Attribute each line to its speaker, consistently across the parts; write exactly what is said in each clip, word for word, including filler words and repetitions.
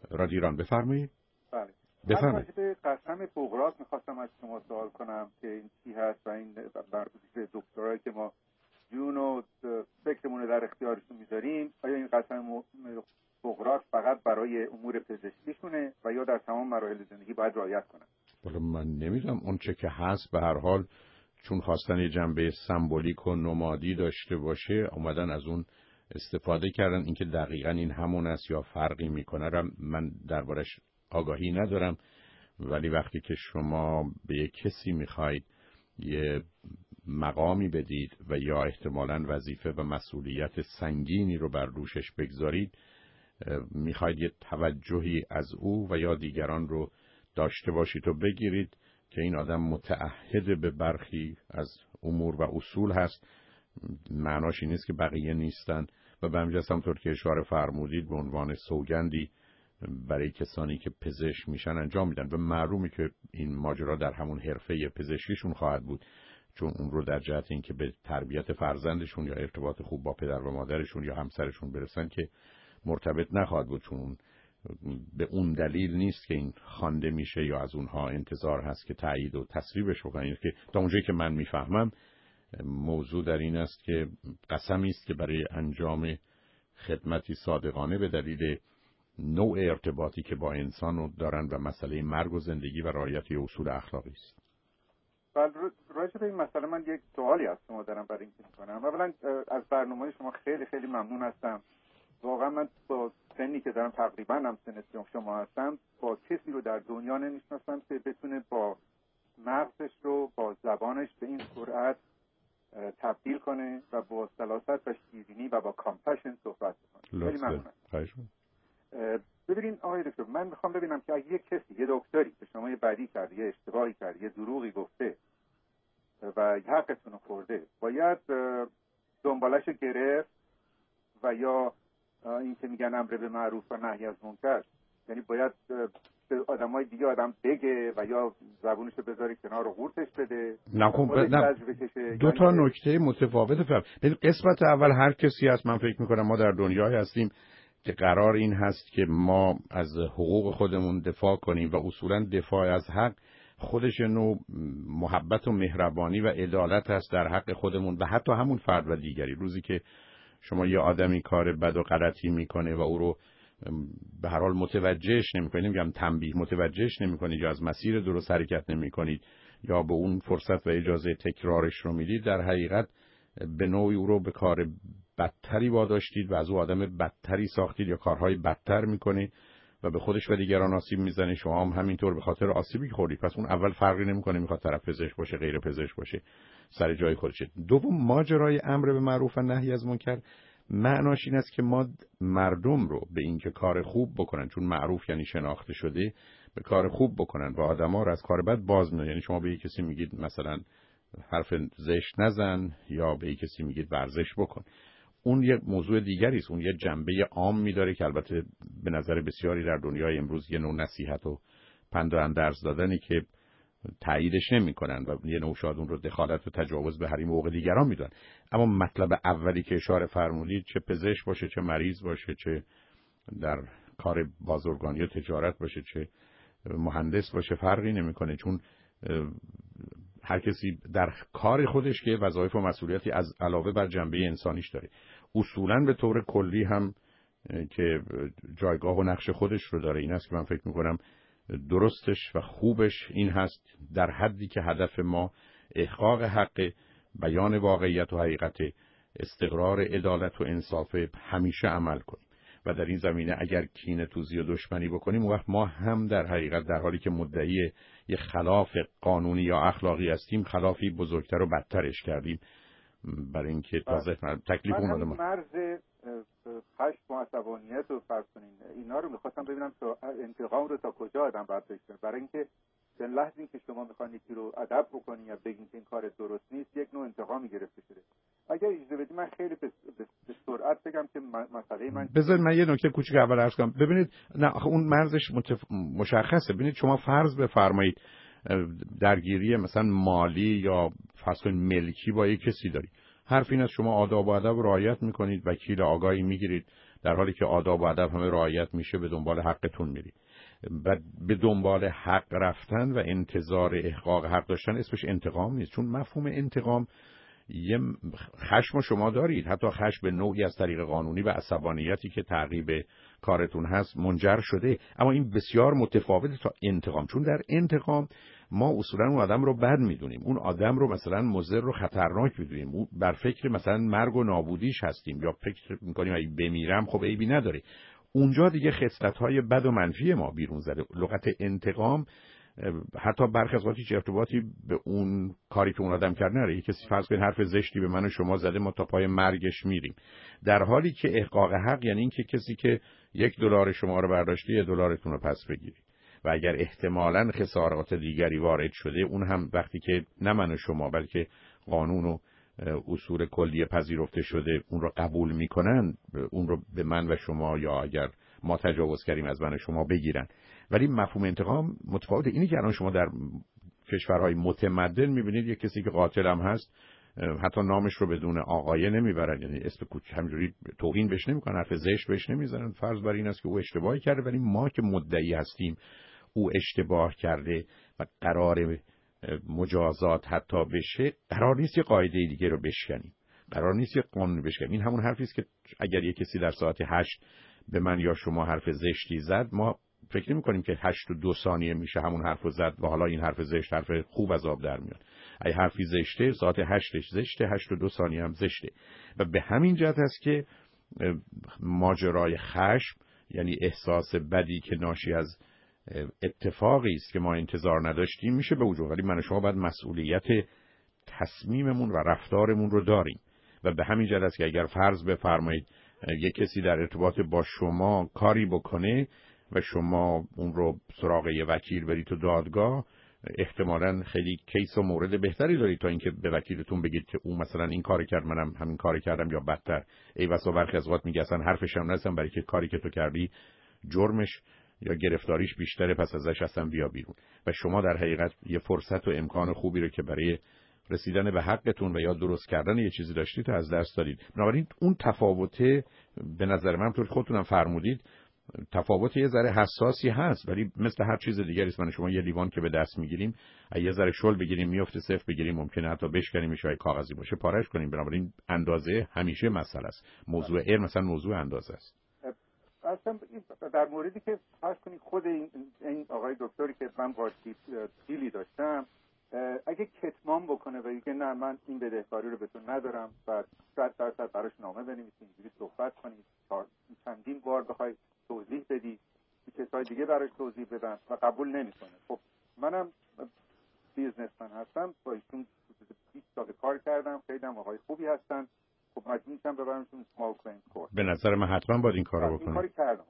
Speaker 1: رادیو ایران. بفرمایید.
Speaker 2: بله.
Speaker 1: بفرمایید.
Speaker 2: من قسم بغرات می‌خواستم از شما سوال کنم که این چی هست و این مربوط به دکترایی که ما جون و فکرمون رو در اختیارشون میذاریم، آیا این قسم بغرات فقط برای امور پزشکیشونه و یا در تمام مراحل زندگی باید رعایت کنن؟
Speaker 1: والا من نمیدونم اون چه که هست، به هر حال چون خواستن یه جنبه سمبولیک و نمادی داشته باشه اومدن از اون استفاده کردن. اینکه دقیقاً این همون است یا فرقی میکنه را من دربارش آگاهی ندارم، ولی وقتی که شما به یک کسی میخواید یه مقامی بدید و یا احتمالاً وظیفه و مسئولیت سنگینی رو بر دوشش بگذارید، میخواید یه توجهی از او و یا دیگران رو داشته باشید و بگیرید که این آدم متعهد به برخی از امور و اصول هست. معناش این نیست که بقیه نیستن و به همین جهت همونطور که اشاره فرمودید به عنوان سوگندی برای کسانی که پزشک میشن انجام میدن و معلومه که این ماجرا در همون حرفه پزشکیشون خواهد بود، چون اون رو در جهت اینکه به تربیت فرزندشون یا ارتباط خوب با پدر و مادرشون یا همسرشون برسن که مرتبط نخواهد بود، چون به اون دلیل نیست که این خوانده میشه یا از اونها انتظار هست که تایید و تصویبش بکنن. این که تا اونجایی که من میفهمم موضوع در این است که قسمی است که برای انجام خدمتی صادقانه به دلیل نوع ارتباطی که با انسان دارن و مسئله مرگ و زندگی و رعایت اصول اخلاقی است.
Speaker 2: بله، راجع به این مسئله من یک سوالی از شما دارم برای اینکه می‌کنم. اولا از برنامه شما خیلی خیلی ممنون هستم. واقعا من با سنی که دارم تقریبا هم سن شما هستم، با کسی رو در دنیا نمی‌شناسم که بتونه با مغزش رو با زبانش به این سرعت تبدیل کنه و با سلاست و شیرینی و با کامپشن صحبت کنه. خیلی ممنونم. ببینین آقای دکتر، من میخوام ببینم که اگه یک کسی، یه دکتری به شما یه بدی کرده، یه اشتباهی کرده، یه دروغی گفته و حقتون رو خورده، باید دنبالش گرفت و یا این که میگن امر به معروف و نهی از منکر، یعنی باید به آدمای دیگه آدم بگه و یا زبونشو بذاره کنار و قورتش بده؟
Speaker 1: نه خب نه، دو تا نکته متفاوت فرق. قسمت اول هر کسی هست، من فکر میکنم ما در دنیای هستیم که قرار این هست که ما از حقوق خودمون دفاع کنیم و اصولا دفاع از حق خودش نوع محبت و مهربانی و عدالت هست در حق خودمون و حتی همون فرد و دیگری. روزی که شما یه آدمی کار بد و غلطی میکنه و او رو به هر حال متوجهش نمیکنید، نمیگم تنبیه، متوجهش نمیکنید یا از مسیر درست حرکت نمیکنید یا به اون فرصت و اجازه تکرارش رو میدید، در حقیقت به نوعی او رو به کار بدتری واداشتید و از او آدم بدتری ساختید یا کارهای بدتر میکنه و به خودش و دیگران آسیب میزنه. شما هم همینطور به خاطر آسیبی که خوردید. پس اون اول فرقی نمیکنه میخواد طرف پزشک باشه غیر پزشک باشه، سر جای خودشه. دوم، ماجرای امر به معروف و نهی از منکر معناش این است که ما مردم رو به اینکه کار خوب بکنن، چون معروف یعنی شناخته شده، به کار خوب بکنن و آدما رو از کار بد باز می‌دارن. یعنی شما به یک کسی میگید مثلا حرف زشت نزن یا به یک کسی میگید ورزش بکن، اون یک موضوع دیگری است، اون یه جنبه عام می‌داره که البته به نظر بسیاری در دنیای امروز یه نوع نصیحت و پند و اندرز دادنی که تاییدش نمی‌کنن و یه نوع شاید اون رو دخالت و تجاوز به حریم حقوق دیگران می‌دونن. اما مطلب اولی که اشاره فرمودید، چه پزشک باشه، چه مریض باشه، چه در کار بازرگانی و تجارت باشه، چه مهندس باشه، فرقی نمی‌کنه، چون هر کسی در کار خودش که وظایف و مسئولیتی از علاوه بر جنبه انسانیش داره. اصولاً به طور کلی هم که جایگاه و نقش خودش رو داره. این است که من فکر می‌کنم درستش و خوبش این هست در حدی که هدف ما احقاق حق، بیان واقعیت و حقیقت، استقرار عدالت و انصاف، همیشه عمل کنیم و در این زمینه اگر کینه توزی و دشمنی بکنیم، اون وقت ما هم در حقیقت در حالی که مدعی یه خلاف قانونی یا اخلاقی هستیم، خلافی بزرگتر و بدترش کردیم. برای اینکه تازه تکلیف اون آدم
Speaker 2: مرز خشم و عصبانیت و فرض کنین اینا رو می‌خواستم ببینم تا انتقام رو تا کجا آدم باید بگیره، برای اینکه در لحظه‌ای که شما می‌خواید یکی رو ادب بکنین یا بگین که این کار درست نیست، یک نوع انتقامی گرفته شده. اگر اجازه بدید من خیلی به سرعت بگم که مسئله من
Speaker 1: بذارید من یه نکته کوچیک اول عرض کنم. ببینید نه آخه اون مرزش متف... مشخصه. ببینید شما فرض بفرمایید درگیری مثلا مالی یا فرض کنید ملکی با یک کسی دارید، حرف این است شما آداب و ادب رعایت میکنید، وکیل آگاهی میگیرید، در حالی که آداب و ادب همه رعایت میشه به دنبال حقتون میری. و به دنبال حق رفتن و انتظار احقاق حق داشتن اسمش انتقام نیست، چون مفهوم انتقام یه خشم شما دارید، حتی خشم به نوعی از طریق قانونی و عصبانیتی که تعقیب کارتون هست منجر شده، اما این بسیار متفاوته تا انتقام، چون در انتقام ما اصولا اون آدم رو بد میدونیم، اون آدم رو مثلا مضر و خطرناک میدونیم، اون بر فکر مثلا مرگ و نابودیش هستیم یا فکر میکنیم اگه بمیرم خب عیبی نداره. اونجا دیگه خصلت‌های بد و منفی ما بیرون زده. لغت انتقام حتی برخی از وقتی چه ارتباطی به اون کاری که اون آدم کرد نداره. یک کسی فرض کنید حرف زشتی به من و شما زده، ما تا پای مرگش میریم، در حالی که احقاق حق یعنی این که کسی که یک دلار شما رو برداشته یه دلارتون رو پس بگیری و اگر احتمالاً خسارات دیگری وارد شده اون هم وقتی که نه من و شما بلکه قانون و اصول کلی پذیرفته شده اون رو قبول میکنن، اون رو به من و شما یا اگر ما تجاوز کردیم از من و شما بگیرن. ولی مفهوم انتقام متفاوته. اینی که الان شما در کشورهای متمدن میبینید یک کسی که قاتل هم هست حتی نامش رو بدون آقایه نمیبرن، یعنی اسم کوچ همجوری توهین بهش نمیکنن، حرف زشت بهش نمیزنن، فرض بر این است که او اشتباهی کرده. ولی ما که مدعی هستیم او اشتباه کرده و قرار مجازات حتی بشه، قرار نیست یه قاعده دیگه رو بشکنیم، قرار نیست یه قانون بشکنیم. این همون حرفی است که اگر یه کسی در ساعت هشت به من یا شما حرف زشتی زد، ما فکر نمی کنیم که هشت و دو ثانیه میشه همون حرفو زد و حالا این حرف زشت حرف خوب از آب در میاد. اگه حرفی زشته ساعت هشتش زشته، هشت و دو ثانیه هم زشته. و به همین جهت است که ماجرای خشم یعنی احساس بدی که ناشی از اتفاقی است که ما انتظار نداشتیم میشه به وجود، ولی من و شما باید مسئولیت تصمیممون و رفتارمون رو داریم. و به همین جهت است که اگر فرض بفرمایید یک کسی در ارتباط با شما کاری بکنه و شما اون رو سراغ یه وکیل برید تو دادگاه، احتمالاً خیلی کیس و مورد بهتری دارید تا اینکه به وکیلتون بگید که اون مثلا این کار کرد منم همین کار کردم، یا بدتر ای بسا برخی از وقت میگه اصلا حرفش هم نزن برای که کاری که تو کردی جرمش یا گرفتاریش بیشتره پس ازش اصلا بیا بیرون. و شما در حقیقت یه فرصت و امکان خوبی رو که برای رسیدن به حقتون و یا درست کردن یه چیزی داشتید از دست دادید. بنابراین اون تفاوته به نظر من طور خودتونم فرمودید تفاوت یه ذره حساسی هست، ولی مثل هر چیز دیگری است. من شما یه لیوان که به دست میگیریم یه ذره شل بگیریم میفته، صفر بگیریم ممکنه حتی بشکنیم، میشه کاغذی باشه پارهش کنیم. بنابراین اندازه همیشه مسئله است. موضوع علم مثلا موضوع اندازه است.
Speaker 2: اصلا در موردی که فرض کنید خود این, این آقای دکتری که من با دیلی داشتم اگه کتمان بکنه و بگه نه من این بدهکاری رو بهتون ندارم و صد درصد براش نامه بنویسید، اینجوری صحبت کنید، چندین بار بخوای توضیح بدی، کسای دیگه براش توضیح بدن و قبول نمیکنه. خب منم بیزنسمن هستم، با ایشون بیست سال کار کردم، خیلی هم آقای خوبی هستن. خب مجبور میشم ببرمشون اسمال کلیم کورت.
Speaker 1: به نظر من حتما باید این کارو بکنید.
Speaker 2: این کاری کردم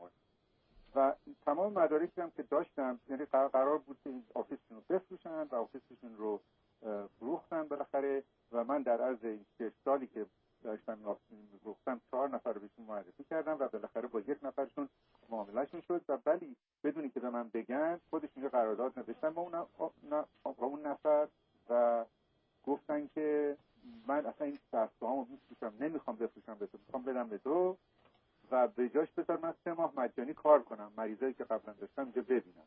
Speaker 2: و تمام مدارکی هم که داشتم، یعنی قرار بود که آفیسشون رو بفروشن و آفیسشون رو فروختن بالاخره و من در عرض این شش سالی که داشتم فروختم چهار نفر رو بهشون معرفی کردم و بالاخره با یک نفرشون معاملهشون شد و ولی بدونی که به من بگن خودشون یه قرارداد نوشتن با اون با اون نفر و گفتن که من اصلا این دستگاهامو میفروشم، نمیخوام بفروشم به تو، میخوام بدم به تو و به جاش بذار من سه ماه مجانی کار کنم، مریضایی که قبلا داشتم اینجا ببینم.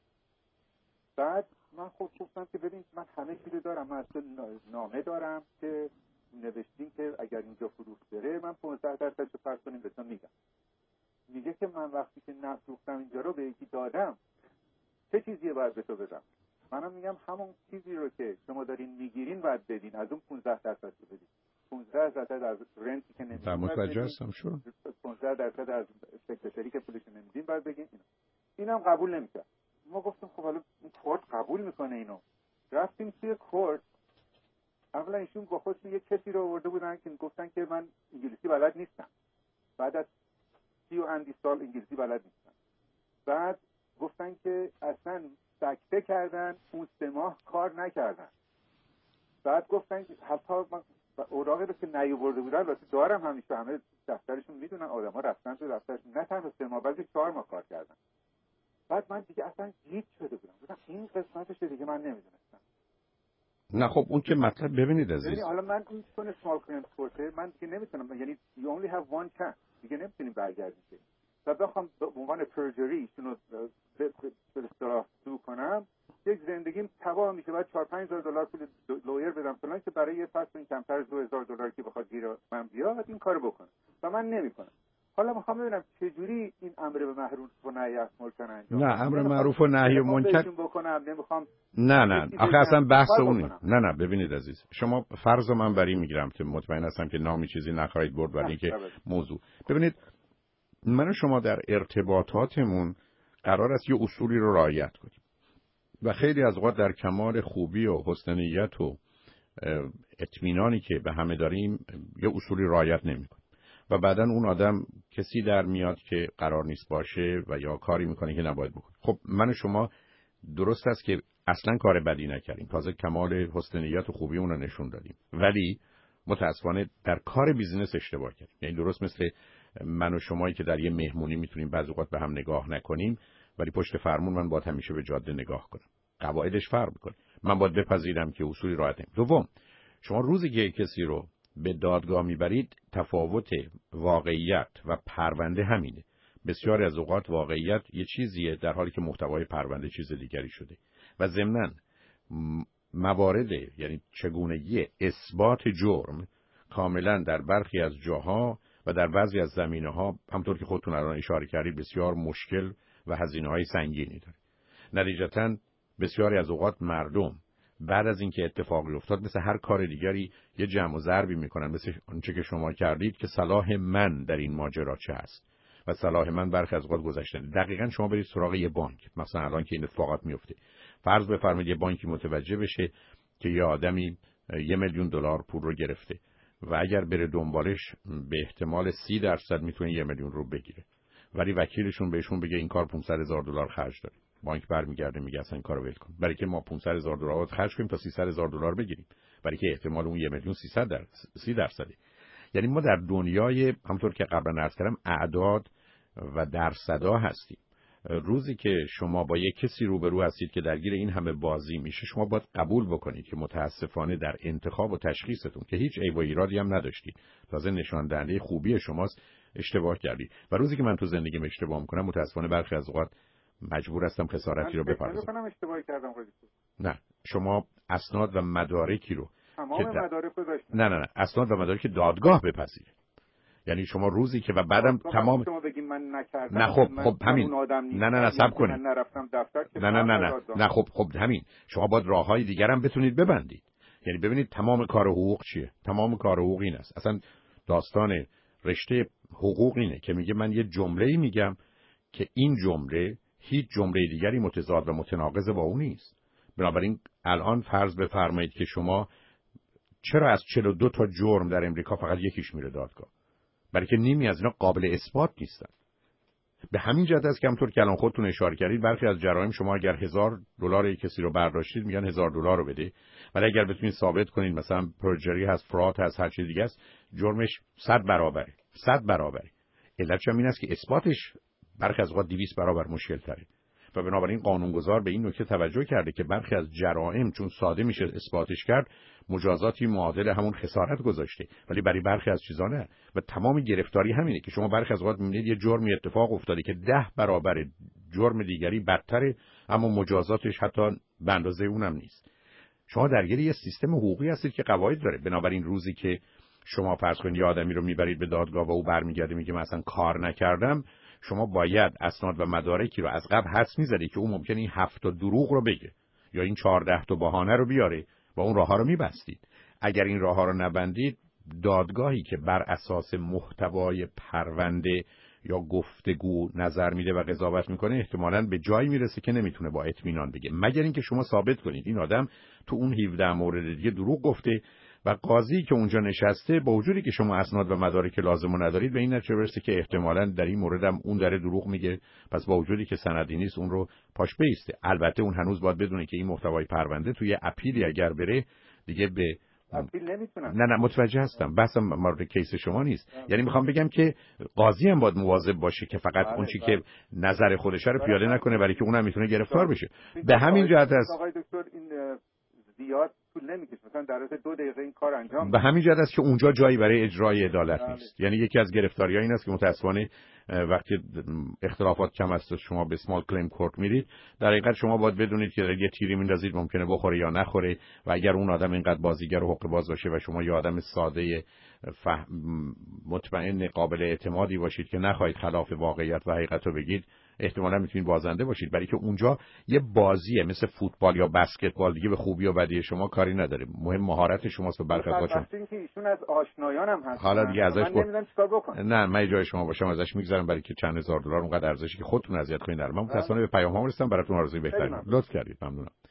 Speaker 2: بعد من خود گفتم که ببین من همه چیزو دارم، من اصلا نامه دارم که نوشتیم که اگر اینجا فروخت بره من پانزده درصد رو فرض کنیم به تو میدم. میگه که من وقتی که نفروختم اینجا رو به یکی دادم چه چیزیه باید به تو بدم؟ منم میگم همون چیزی رو که شما دارین میگیرین باید بدین، از اون پانزده درصد رو بدین. پانزده درصد از رنتی که نمیدین
Speaker 1: متوجه هستم، شو
Speaker 2: پانزده درصد از سکرتری که پولش نمیدین باید بگین. اینا اینم قبول نمیکرد. ما گفتیم خب حالا این کورت قبول میکنه اینو. رفتیم توی کورت، اولا ایشون با خودشون یک کسی رو آورده بودن که گفتن که من انگلیسی بلد نیستم، بعد از سی و اندی سال انگلیسی بلد نیستم. بعد گفتن که اصلا سکته کردن، اون سه ماه کار نکردن. بعد گفتن که حتی من اوراقی رو که نیاورده بودن واسه دارم، همیشه همه دفترشون میدونن آدم‌ها رفتن تو دفترشون نه تنها سه ماه بلکه چهار ماه کار کردن. بعد من دیگه اصلا گیج شده بودم، گفتم این قسمتش دیگه من نمیدونستم.
Speaker 1: نه خب اون که مطلب ببینید عزیز،
Speaker 2: یعنی حالا من این چون اسمال کلیم کورت من دیگه نمیتونم، یعنی you only have one chance، دیگه نمیتونیم برگردیم. و بخوام به عنوان پرجری ایشونو به اصطلاح سو کنم، یک زندگیم تباه میشه. بعد چهار پنج هزار دلار پول لویر بدم فلان که برای یه فصل این کمتر از دو هزار دلار که بخواد گیر من بیاد این کارو بکنه و من نمیکنم. حالا میخوام ببینم چجوری این امر به معروف و نهی از منکر انجام.
Speaker 1: نه امر معروف و نهی و منکر
Speaker 2: بکنم نمیخوام.
Speaker 1: نه نه آخه اصلا بحث اون نه نه ببینید عزیز، شما فرض من بر این میگیرم که مطمئن هستم که نامی چیزی نخواهید برد، ولی که موضوع ببینید، من و شما در ارتباطاتمون قرار است یه اصولی رو رعایت کنیم و خیلی از اوقات در کمال خوبی و حسن نیت و اطمینانی که به همه داریم یه اصولی رعایت نمی‌کنیم و بعداً اون آدم کسی در میاد که قرار نیست باشه و یا کاری میکنه که نباید بکنه. خب من و شما درست است که اصلا کار بدی نکردیم، تازه کمال حسن نیت و خوبی اون رو نشون دادیم، ولی متاسفانه در کار بیزینس اشتباه کردیم. یعنی درست مثل من و شمایی که در یه مهمونی میتونیم بعضی اوقات به هم نگاه نکنیم، ولی پشت فرمون من باید همیشه به جاده نگاه کنم. قواعدش فرق میکنه. من باید بپذیرم که اصولی رعایت نمی‌کنه. دوم، شما روزی که کسی رو به دادگاه میبرید، تفاوت واقعیت و پرونده همینه. بسیاری از اوقات واقعیت یه چیزیه در حالی که محتوای پرونده چیز دیگری شده و ضمناً موارد، یعنی چگونگی اثبات جرم کاملا در برخی از جاها و در بعضی از زمینه‌ها همونطور که خودتون الان اشاره کردید بسیار مشکل و هزینه‌های سنگینی داره. نتیجتاً بسیاری از اوقات مردم بعد از اینکه اتفاقی افتاد مثل هر کار دیگری یه جمع و ضربی میکنن، مثل آنچه که شما کردید که صلاح من در این ماجرا چه هست و صلاح من برخی از اوقات گذشتن. دقیقاً شما برید سراغ یه بانک، مثلا الان که این اتفاقات میفته، فرض بفرمایید یه بانکی متوجه بشه که یه آدمی یه میلیون دلار پول رو گرفته و اگر بره دنبالش به احتمال سی درصد میتونه یه میلیون رو بگیره، ولی وکیلشون بهشون بگه این کار پانصد هزار دلار خرج داره. بانک برمیگرده میگه اصلا این کارو ول کن، برای که ما پانصد هزار دلار رو خرج کنیم تا سیصد هزار دلار بگیریم، برای که احتمال اون یه میلیون سیصد در سی درصده. یعنی ما در دنیای همونطور که قبلا عرض کردم اعداد و درصدا هستیم. روزی که شما با یک کسی روبرو هستید که درگیر این همه بازی میشه، شما باید قبول بکنید که متاسفانه در انتخاب و تشخیصتون که هیچ عیب و ایرادی هم نداشتید، تازه نشان دهنده خوبی شماست، اشتباه کردید. و روزی که من تو زندگیم اشتباه میکنم متاسفانه برخی از اوقات مجبور هستم خسارتی رو بپردازم.
Speaker 2: من اشتباه کردم قضیه.
Speaker 1: نه، شما اسناد و مدارکی رو
Speaker 2: تمام مدارک رو داشتم.
Speaker 1: نه نه نه اسناد و مدارک دادگاه بپذیرید. یعنی شما روزی که و بعدم تمام
Speaker 2: شما بگین من نکردم،
Speaker 1: نه خب خب همین
Speaker 2: نه
Speaker 1: نه نه صبر کنید،
Speaker 2: من نرفتم دفتر که
Speaker 1: نه نه نه نه نه خب خب همین شما باید راههای دیگر هم بتونید ببندید. یعنی ببینید تمام کار حقوق چیه؟ تمام کار حقوق این است. اصلا داستان رشته حقوق اینه که میگه من یه جمله‌ای میگم که این جمله هیچ جمله دیگری متضاد و متناقض با اون نیست. بنابراین الان فرض بفرمایید که شما چرا از چهل و دو تا جرم در امریکا فقط یکیش میره دادگاه؟ برای که نیمی از اینا قابل اثبات نیستن. به همین جهت است که همونطور که الان خودتون اشاره کردید برخی از جرایم شما اگر هزار دلار کسی رو برداشتید میگن هزار دلار رو بده، ولی اگر بتونید ثابت کنید مثلا پرجری هست، فراد هست، هر چیز دیگه است، جرمش صد برابره. صد برابره. علتش هم این است که اثباتش برخی از اوقات دویست برابر مشکل تره. و بنابراین قانونگذار به این نکته توجه کرده که برخی از جرائم چون ساده میشه اثباتش کرد، مجازاتی معادل همون خسارت گذاشته، ولی برای برخی از چیزا نه. و تمام گرفتاری همینه که شما برخی از اوقات میبینید یه جرمی اتفاق افتاده که ده برابر جرم دیگری بدتره، اما مجازاتش حتی به اندازه اونم نیست. شما درگیر یه سیستم حقوقی هستید که قواعد داره. بنابراین روزی که شما فرض کنید یه آدمی رو میبرید به دادگاه و او برمیگرده میگه من اصلا کار نکردم، شما باید اسناد و مدارکی رو از قبل حدس می‌زدید که اون ممکنه این هفت تا دروغ رو بگه یا این چهارده تا بهانه رو بیاره و اون راه‌ها رو می‌بستید. اگر این راه‌ها رو نبندید، دادگاهی که بر اساس محتوای پرونده یا گفتگو نظر میده و قضاوت میکنه احتمالاً به جایی میرسه که نمیتونه با اطمینان بگه، مگر اینکه شما ثابت کنید این آدم تو اون هفده مورد دیگه دروغ گفته و قاضی که اونجا نشسته با وجودی که شما اسناد و مدارک لازمو ندارید به این نتیجه برسه که احتمالاً در این مورد هم اون داره دروغ میگه، پس با وجودی که سندی نیست اون رو پاش بیسته. البته اون هنوز باید بدونه که این محتوای پرونده توی اپیلی اگر بره دیگه به
Speaker 2: اپیل نمیتونن.
Speaker 1: نه نه متوجه هستم، بحثم مورد کیس شما نیست. یعنی میخوام بگم که قاضی هم باید مواظب باشه که فقط اون چیزی که نظر خودشه رو پیاده نکنه، برای که اونم میتونه گرفتار بشه. به همین جهت است
Speaker 2: آقای دکتر این زیاد طول نمیکشه، مثلا در از دو دقیقه این کار انجام
Speaker 1: به همین جهت است که اونجا جایی برای اجرای عدالت نیست. یعنی یکی از گرفتاری‌ها این است که متأسفانه وقتی اختلافات کم است شما به اسمال کلیم کورت میرید، در حقیقت شما باید بدونید که یه تیری میندازید ممکنه بخوره یا نخوره، و اگر اون آدم اینقدر بازیگر و حقه باز باشه و شما یه آدم ساده فهم مطمئن قابل اعتمادی باشید که نخواهید خلاف واقعیت و حقیقت رو بگید، احتمالاً میتونید بازنده باشید. برای که اونجا یه بازیه مثل فوتبال یا بسکتبال، دیگه به خوبی و بدی شما کاری نداره، مهم مهارت شماست و برخلاف
Speaker 2: چون که ایشون از آشنایانم هست
Speaker 1: حالا دیگه ازش
Speaker 2: من نمیدونم چیکار بکنم.
Speaker 1: نه من جای شما باشم ازش میگذرم، برای که چند هزار دلار اونقدر ارزشی که خودتون اذیت کنین. من متأسفانه به پیام ها رسیدم، براتون آرزوی بهترین. لطف کردید، ممنونم.